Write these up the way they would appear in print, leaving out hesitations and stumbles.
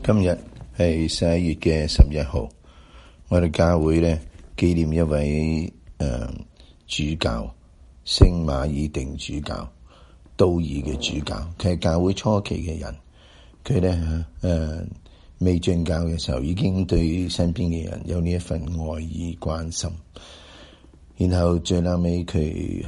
今日係11月嘅11號，我哋教會咧紀念一位主教，聖馬爾定主教，道義嘅主教。佢係教會初期嘅人，佢咧未進教嘅時候已經對身邊嘅人有呢一份愛意關心，然後最後尾佢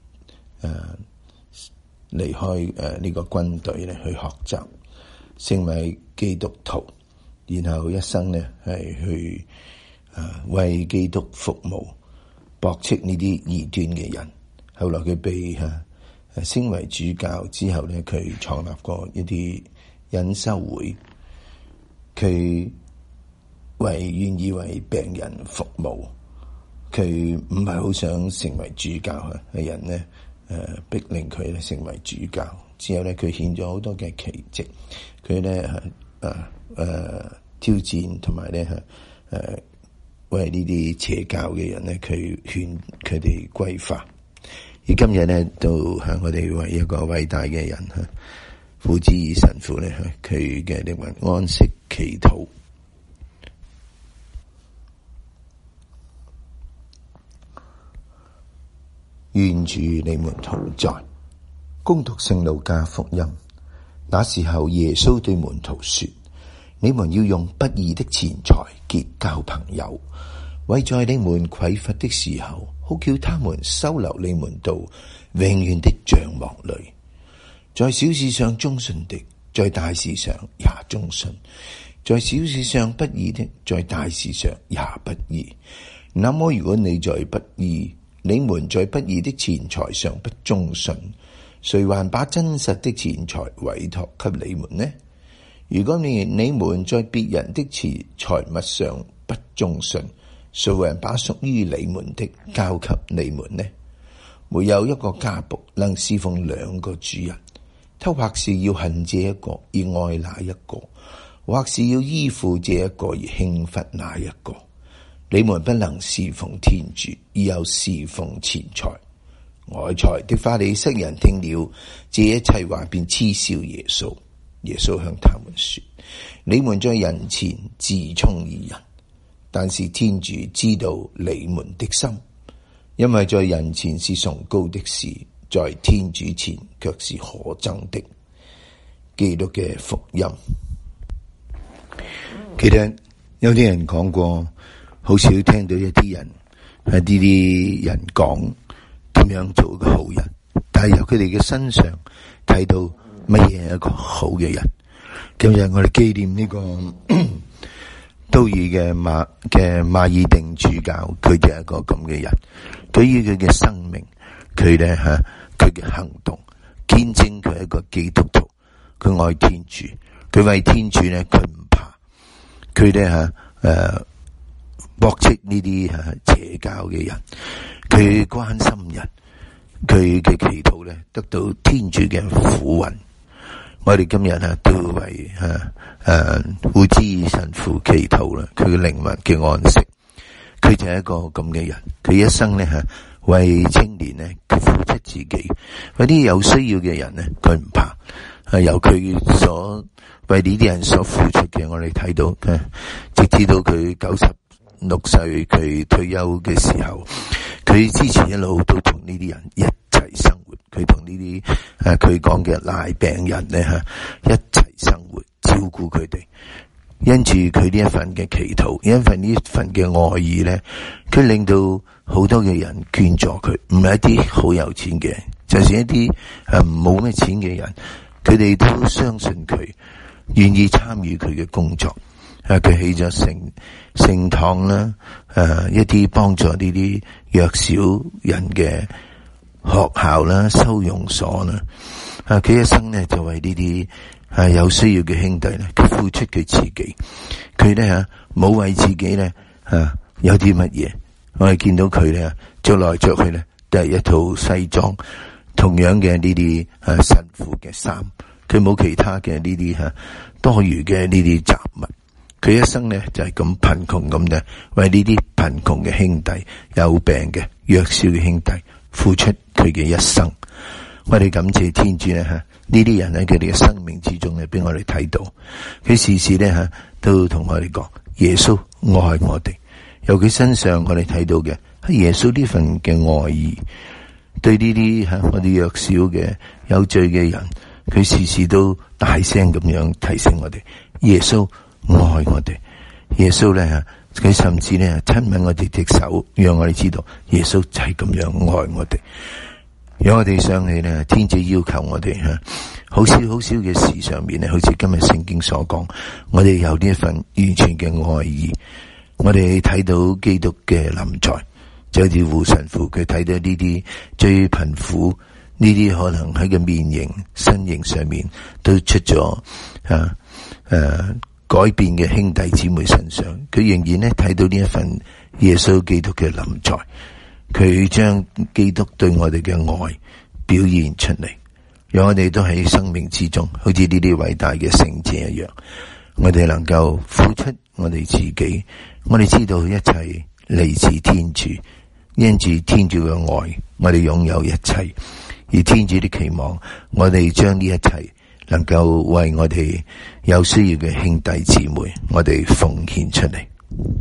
離開呢個軍隊咧去學習，成為基督徒，然後一生咧係去為基督服務，駁斥呢啲異端嘅人。後來佢被升為主教之後咧，佢創立過一啲隱修會，佢願意為病人服務。佢唔係好想成為主教嘅人咧，逼令佢咧成為主教。之後咧，佢顯咗好多嘅奇蹟。佢咧挑戰同埋咧為呢啲邪教嘅人咧，佢勸佢哋歸化。而今日咧，都向我哋為一個偉大嘅人傅子義神父咧，佢嘅靈魂安息祈禱。願主你們同在。恭讀聖路加福音。那時候耶穌對門徒說：你們要用不義的錢財結交朋友，為在你們匱乏的時候，好叫他們收留你們到永遠的帳幕裏。在小事上忠信的，在大事上也忠信；在小事上不義的，在大事上也不義。那麼如果你們在不義的錢財上不忠信，誰還把真實的錢財委託給你們呢？如果你們在別人的財物上不忠信，誰還把屬於你們的交給你們呢？沒有一個家僕能侍奉兩個主人，他或是要恨這一個而愛那一個，或是要依附這一個而輕忽那一個。你們不能侍奉天主而又侍奉錢財。愛財的法利塞人聽了這一切話，便嗤笑耶穌。耶穌向他們說：你們在人前自充義人，但是天主知道你們的心，因為在人前是崇高的事，在天主前卻是可憎的。基督嘅福音。其實有啲人講過，好少聽到一啲人呢啲人講點樣做一個好人，但係由佢哋嘅身上睇到乜嘢係一個好嘅人。今日我哋紀念呢個道義嘅馬爾定主教，佢就係一個咁嘅人。對於佢嘅生命，佢嘅行動見證佢係一個基督徒，佢愛天主，佢為天主咧，佢唔怕，佢咧駁斥呢啲邪教嘅人，佢關心人，佢嘅祈禱咧得到天主嘅俯允。我哋今日都為傅子義神父祈禱啦，佢嘅靈魂嘅安息。佢就係一個咁嘅人，佢一生咧為青年咧，佢付出自己，為啲有需要嘅人咧，佢唔怕。由佢所為呢啲人所付出嘅，我哋睇到直至到佢96歲佢退休嘅時候，佢之前一路都同呢啲人一齊生活，佢同呢啲佢講嘅癩病人咧一齊生活，照顧佢哋。因住佢呢一份嘅祈禱，因為呢份嘅愛意咧，佢令到好多嘅人捐助佢，唔係一啲好有錢嘅人，就算一啲冇咩錢嘅人，佢哋都相信佢，願意參與佢嘅工作。佢起咗聖堂啦，一啲幫助呢啲弱小人嘅學校啦、收容所啦。佢一生咧就為呢啲有需要嘅兄弟咧，佢付出佢自己。佢咧冇為自己咧有啲乜嘢。我哋見到佢咧着來着去咧都係一套西裝，同樣嘅呢啲神父嘅衫，佢冇其他嘅呢啲多餘嘅呢啲雜物。佢一生咧就係咁貧窮咁嘅，為呢啲貧窮嘅兄弟、有病嘅、弱小嘅兄弟付出佢嘅一生。 我哋感謝天主咧呢啲人喺佢哋嘅生命之中咧，俾我哋睇到，佢時時咧都同我哋講耶穌愛我哋。由佢身上我哋睇到嘅係耶穌呢份嘅愛意，對呢啲我哋弱小嘅有罪嘅人，佢時時都大聲咁樣提醒我哋，耶穌愛我哋。耶穌咧佢甚至咧親吻我哋隻手，讓我哋知道耶穌就係咁樣愛我哋。讓我哋想起咧，天主要求我哋好少好少嘅事上面咧，好似今日聖經所講，我哋有呢一份完全嘅愛意。我哋睇到基督嘅臨在，就好似胡神父佢睇到呢啲最貧苦，呢啲可能喺個面型身形上面都出咗改變嘅兄弟姊妹身上，佢仍然咧睇到呢一份耶穌基督嘅臨在，佢將基督對我哋嘅愛表現出嚟，讓我哋都喺生命之中，好似呢啲偉大嘅聖者一樣，我哋能夠付出我哋自己，我哋知道一切嚟自天主，因住天主嘅愛，我哋擁有一切，而天主的期望，我哋將呢一切能夠為我哋有需要嘅兄弟姊妹，我哋奉獻出嚟。